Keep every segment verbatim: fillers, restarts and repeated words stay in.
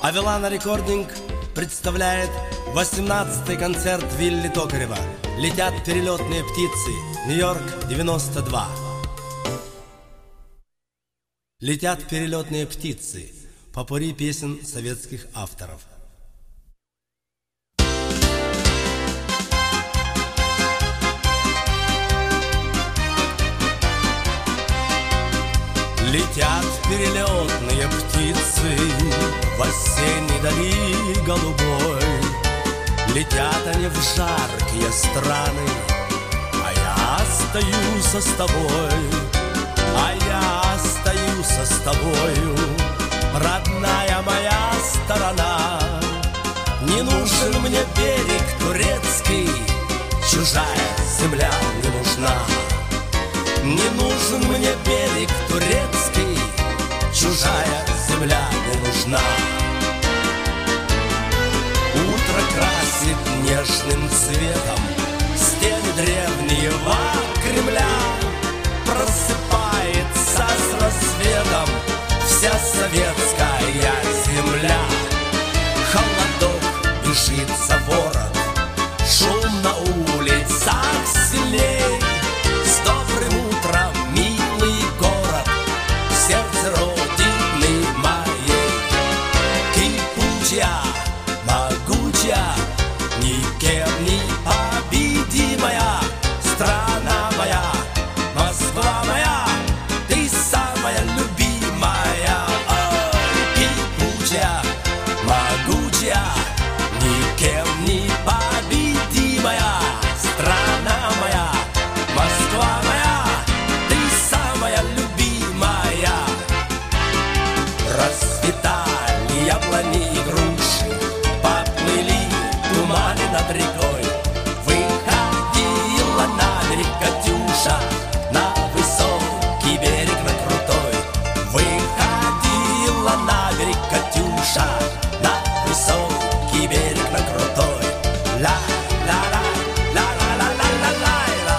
Авелана Рекординг представляет восемнадцатый концерт Вилли Токарева. Летят перелетные птицы. Нью-Йорк, девяносто два. Летят перелетные птицы. Попурри песен советских авторов. Летят перелетные птицы в осенней дали голубой. Летят они в жаркие страны, а я остаюсь с тобой. А я остаюсь с тобою, родная моя сторона. Не нужен мне берег турецкий, чужая земля не нужна. Не нужен мне берег турецкий, чужая земля не нужна. Утро красит нежным цветом стены древнего Кремля. Просыпается с рассветом вся советская земля. Холодок бежит за ворот, шум на улицах сильней. С добрым утром, милый город, сердце родины моей. Кипучая, могучая, никем не победимая страна моя, Москва моя, ты самая любимая. Ой, кипучая, могучая, никем не победимая страна моя, Москва моя, ты самая любимая. Расцветали яблони и груши, поплыли туманы над рекой. Выходила на берег Катюша, на высокий берег, на крутой. Выходила на берег Катюша, на высокий берег, на крутой. Ла-ла-ла, ла-ла-ла-ла-ла-ла.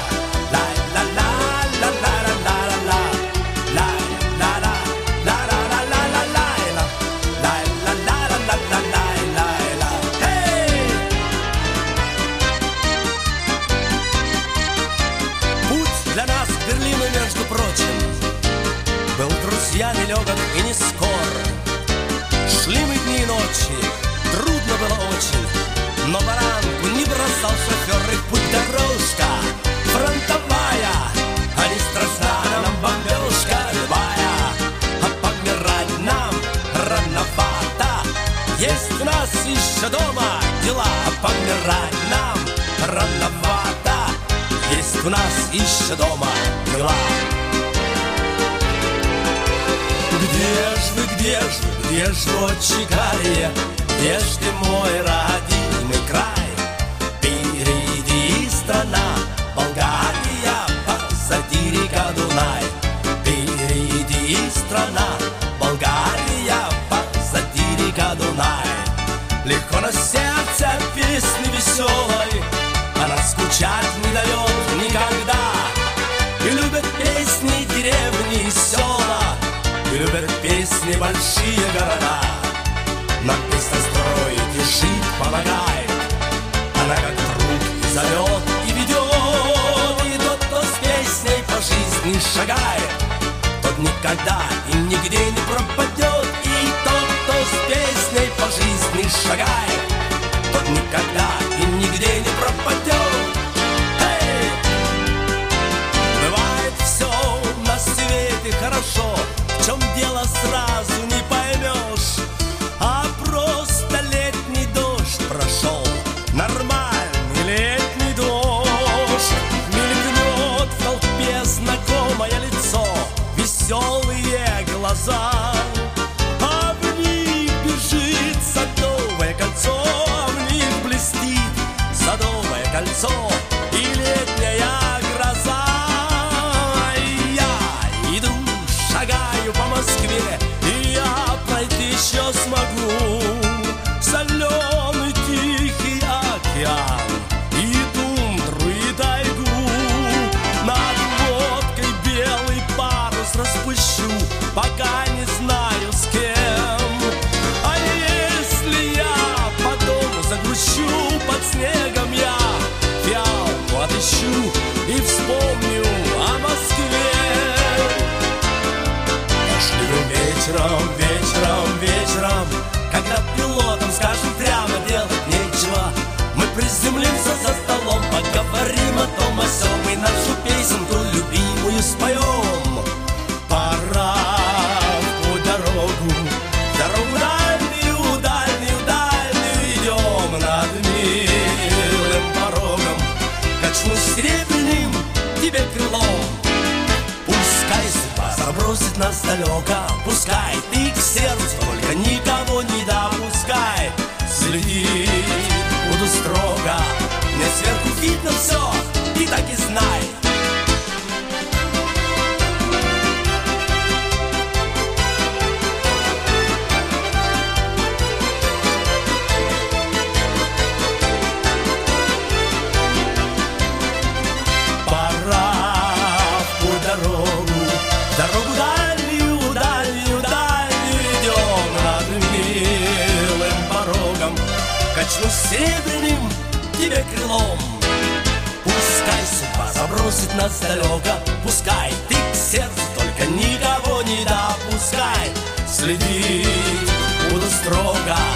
Для нас к Берлину, между прочим, был друзьями легок и не скор. Шли мы дни и ночи, трудно было очень, но баранку не бросал шофер, и путь дорожка фронтовая, а не страшна нам бомбежка любая. А помирать нам рановато, есть у нас еще дома дела. А помирать нам рановато, есть у нас еще дома дела. Где ж вы, где ж вы, где ж отчекарье, где ж ты, мой родимый край? Впереди страна Болгария, позади река Дунай. Впереди страна Болгария, позади река Дунай. Легко на сердце песни веселой, она скучать не дает никогда. И любят песни деревни и села, и любят песни большие города. Нам песня строить и жить помогает, она как друг и зовет, и ведет. И тот, кто с песней по жизни шагает, тот никогда и нигде не пропадет. И тот, кто с песней по жизни шагает, тот никогда и нигде не пропадет. Эй! Бывает все на свете хорошо, в чем дело сразу не поймешь. А просто летний дождь прошел, нормальный летний дождь. Мелькнет в толпе знакомое лицо, веселые глаза, а в них бежит Садовое кольцо, а в них блестит Садовое кольцо и летняя гроза. И я иду, шагаю по Москве, и я пройти еще смогу соленый тихий океан, и тундру, и тайгу. Над водкой белый парус распущу, пока не знаю с кем. А есть вечером, вечером, вечером, когда пилотам скажем прямо делать нечего, мы приземлимся за столом, поговорим о том, о сём и нашу песенку любимую споем. Пора в путь дорогу, дорогу дальнюю, дальнюю, дальнюю идем над милым порогом. Качнусь серебряным тебе крылом. Пускай судьба забросит нас далеко, пускай ты к сердцу только никого не допускай. Следить буду строго, мне сверху видно все, ты так и знай. Дорогу дальнюю, дальнюю, дальнюю идем над милым порогом. Качнусь серебряным тебе крылом. Пускай судьба забросит нас далеко, пускай ты к сердцу только никого не допускай. Следить буду строго,